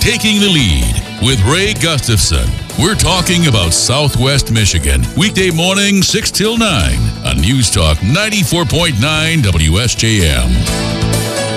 Taking the Lead with Ray Gustafson. We're talking about Southwest Michigan. Weekday morning, 6 till 9 on News Talk 94.9 WSJM.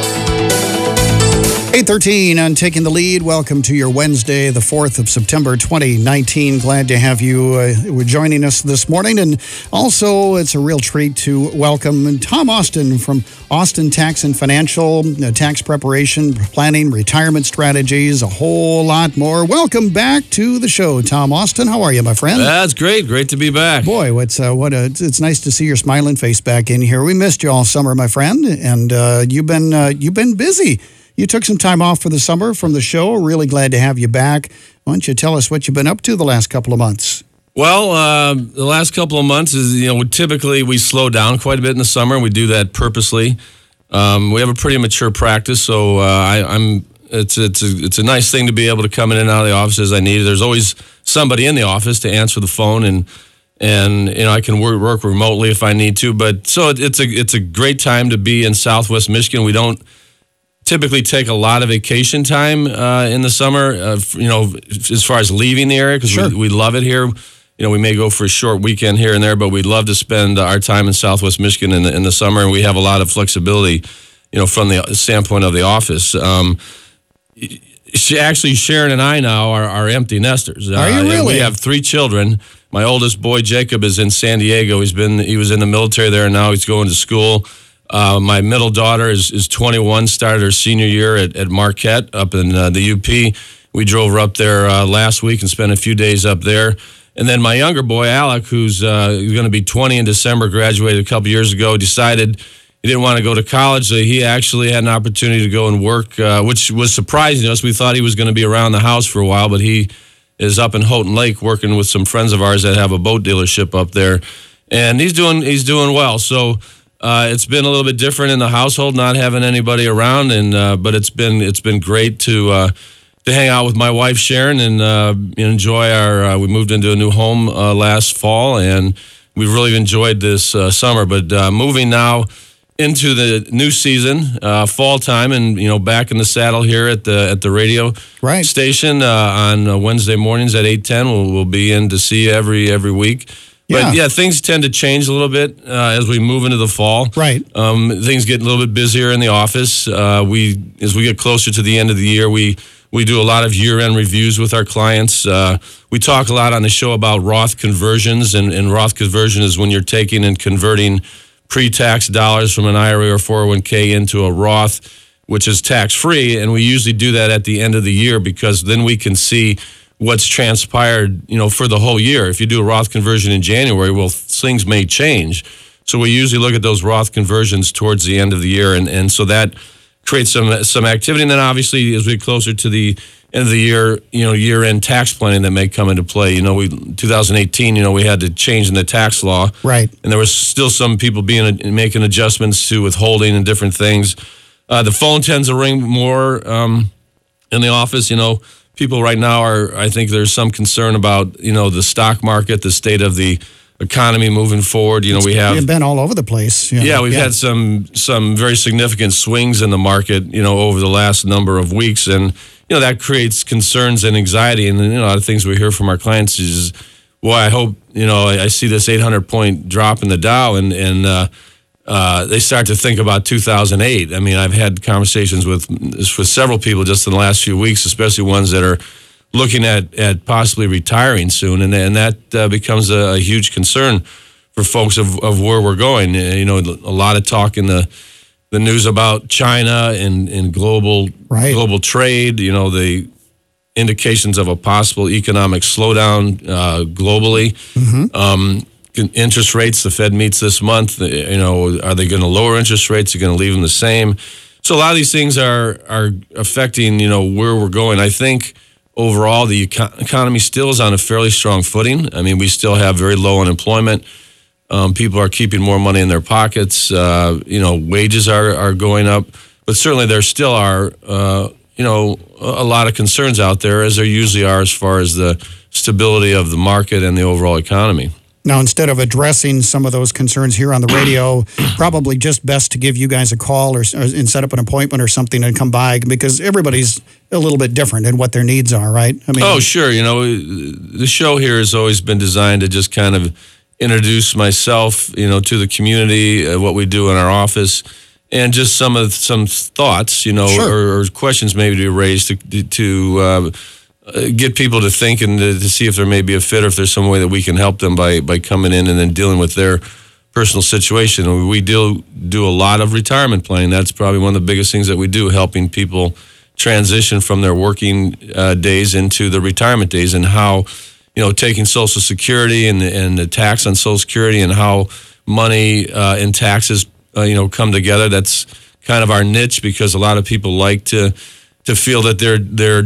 8:13 on Taking the Lead. Welcome to your Wednesday, the 4th of September, 2019. Glad to have you joining us this morning. And also, it's a real treat to welcome Tom Austin from Austin Tax and Financial, tax preparation, planning, retirement strategies, a whole lot more. Welcome back to the show, Tom Austin. How are you, my friend? That's great. Great to be back. Boy, it's nice to see your smiling face back in here. We missed you all summer, my friend, and you've been busy. You took some time off for the summer from the show. Really glad to have you back. Why don't you tell us what you've been up to the last couple of months? Well, the last couple of months is, typically we slow down quite a bit in the summer. We do that purposely. We have a pretty mature practice, so it's a nice thing to be able to come in and out of the office as I need. There's always somebody in the office to answer the phone, and I can work remotely if I need to. But so it's a great time to be in Southwest Michigan. We don't typically take a lot of vacation time in the summer, as far as leaving the area, because sure. we love it here. We may go for a short weekend here and there, but we'd love to spend our time in Southwest Michigan in the summer, and we have a lot of flexibility, from the standpoint of the office. Sharon and I now are empty nesters. Are you really? We have 3 children. My oldest boy, Jacob, is in San Diego. He was in the military there, and now he's going to school. My middle daughter is 21, started her senior year at Marquette up in the UP. We drove her up there last week and spent a few days up there. And then my younger boy, Alec, who's going to be 20 in December, graduated a couple years ago, decided he didn't want to go to college, so he actually had an opportunity to go and work, which was surprising to us. We thought he was going to be around the house for a while, but he is up in Houghton Lake working with some friends of ours that have a boat dealership up there. And he's doing well. So it's been a little bit different in the household, not having anybody around, but it's been great to hang out with my wife Sharon and enjoy our. We moved into a new home last fall, and we've really enjoyed this summer. But moving now into the new season, fall time, and back in the saddle here at the radio station on Wednesday mornings at 8:10. We'll be in to see you every week. But things tend to change a little bit as we move into the fall. Right. Things get a little bit busier in the office. As we get closer to the end of the year, we do a lot of year-end reviews with our clients. We talk a lot on the show about Roth conversions, and Roth conversion is when you're taking and converting pre-tax dollars from an IRA or 401k into a Roth, which is tax-free, and we usually do that at the end of the year because then we can see what's transpired, for the whole year. If you do a Roth conversion in January, well, things may change. So we usually look at those Roth conversions towards the end of the year, and so that creates some activity. And then obviously, as we get closer to the end of the year, year-end tax planning that may come into play. 2018, we had to change in the tax law. Right. And there was still some people making adjustments to withholding and different things. The phone tends to ring more in the office, People right now I think there's some concern about, the stock market, the state of the economy moving forward. We've been all over the place. We've had some very significant swings in the market, over the last number of weeks. And, that creates concerns and anxiety. And, a lot of things we hear from our clients is, well, I hope, I see this 800-point drop in the Dow and they start to think about 2008. I mean, I've had conversations with several people just in the last few weeks, especially ones that are looking at possibly retiring soon, and that becomes a huge concern for folks of where we're going. A lot of talk in the news about China and global trade. The indications of a possible economic slowdown globally. Mm-hmm. Interest rates, the Fed meets this month. Are they going to lower interest rates? Are they going to leave them the same? So a lot of these things are affecting, where we're going. I think overall the economy still is on a fairly strong footing. I mean, we still have very low unemployment. People are keeping more money in their pockets. Wages are going up, but certainly there still are, a lot of concerns out there, as there usually are as far as the stability of the market and the overall economy. Now, instead of addressing some of those concerns here on the radio, probably just best to give you guys a call and set up an appointment or something and come by, because everybody's a little bit different in what their needs are, right? I mean, oh, sure. The show here has always been designed to just kind of introduce myself, to the community, what we do in our office, and just some thoughts, Sure. or questions maybe to be raised to get people to think and to see if there may be a fit or if there's some way that we can help them by coming in and then dealing with their personal situation. We do a lot of retirement planning. That's probably one of the biggest things that we do, helping people transition from their working days into the retirement days, and how, taking Social Security and the tax on Social Security and how money and taxes, come together. That's kind of our niche, because a lot of people like to feel that they're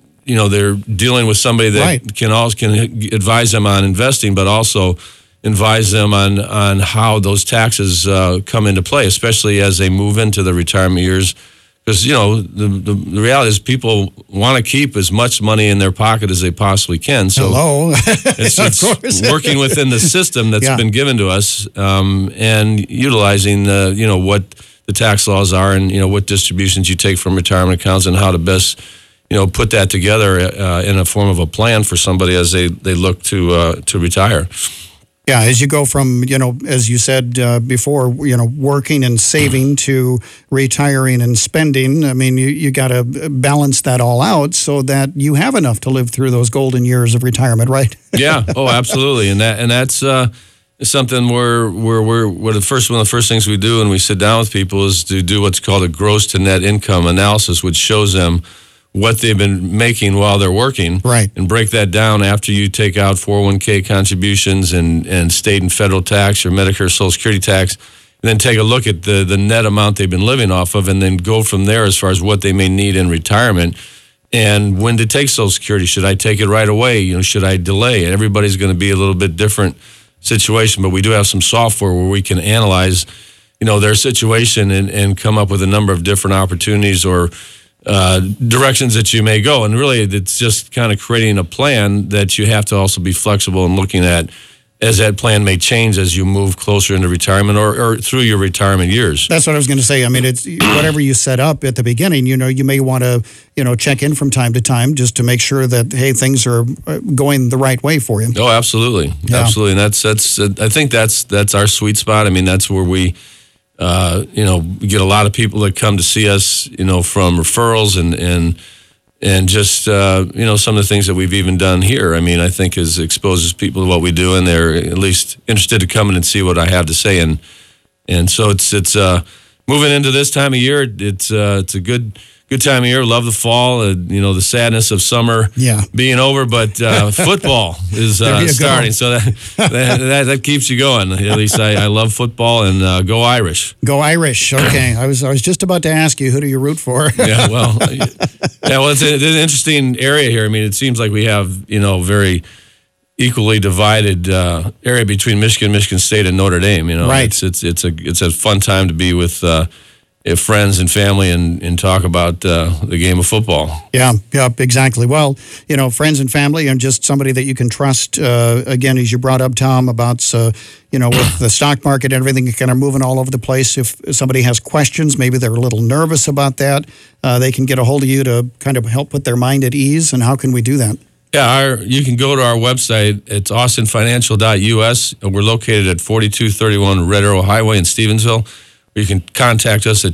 dealing with somebody that Right. can advise them on investing, but also advise them on how those taxes come into play, especially as they move into the retirement years. Because, the reality is people want to keep as much money in their pocket as they possibly can. So hello. it's Of course. working within the system that's Yeah. been given to us, and utilizing what the tax laws are, and what distributions you take from retirement accounts, and how to best put that together in a form of a plan for somebody as they look to retire. Yeah, as you go from, as you said before, working and saving to retiring and spending, I mean, you got to balance that all out so that you have enough to live through those golden years of retirement, right? Yeah. Oh, absolutely. And that's something where we're one of the first things we do when we sit down with people is to do what's called a gross to net income analysis, which shows them what they've been making while they're working, Right. and break that down after you take out 401k contributions and state and federal tax or Medicare Social Security tax, and then take a look at the net amount they've been living off of, and then go from there as far as what they may need in retirement and when to take Social Security. Should I take it right away? Should I delay? Everybody's going to be a little bit different situation, but we do have some software where we can analyze, their situation and come up with a number of different opportunities or directions that you may go. And really, it's just kind of creating a plan that you have to also be flexible in looking at, as that plan may change as you move closer into retirement or through your retirement years. That's what I was going to say. I mean, it's whatever you set up at the beginning, you may want to, check in from time to time just to make sure that, hey, things are going the right way for you. Oh, absolutely. Yeah. Absolutely. And that's I think that's our sweet spot. I mean, that's where we we get a lot of people that come to see us, from referrals and just, some of the things that we've even done here. I mean, I think exposes people to what we do, and they're at least interested to come in and see what I have to say. And so it's moving into this time of year. It's a good time of year. Love the fall. The sadness of summer being over, but football is starting. So that keeps you going. At least I love football, and go Irish. Go Irish. Okay. I was just about to ask you, who do you root for? Yeah, well, it's an interesting area here. I mean, it seems like we have very equally divided area between Michigan State, and Notre Dame. Right. It's a fun time to be with friends and family and talk about the game of football. Yeah, exactly. Well, friends and family, and just somebody that you can trust. Again, as you brought up, Tom, about with the stock market and everything kind of moving all over the place. If somebody has questions, maybe they're a little nervous about that, they can get a hold of you to kind of help put their mind at ease. And how can we do that? Yeah, you can go to our website. It's austinfinancial.us. We're located at 4231 Red Arrow Highway in Stevensville. You can contact us at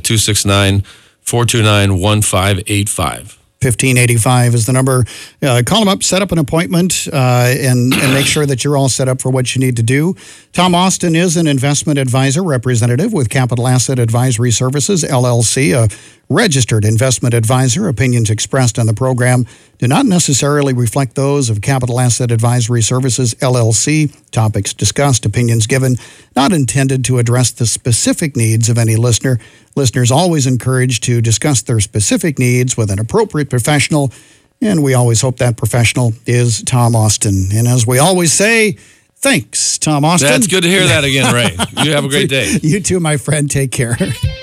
269-429-1585. 1585 is the number. Call them up, set up an appointment, and make sure that you're all set up for what you need to do. Tom Austin is an investment advisor representative with Capital Asset Advisory Services, LLC, a registered investment advisor. Opinions expressed on the program do not necessarily reflect those of Capital Asset Advisory Services, LLC. Topics discussed, opinions given, not intended to address the specific needs of any listener. Listeners always encouraged to discuss their specific needs with an appropriate professional, and we always hope that professional is Tom Austin. And as we always say, thanks, Tom Austin. That's good to hear that again, Ray. You have a great day. You too, my friend. Take care.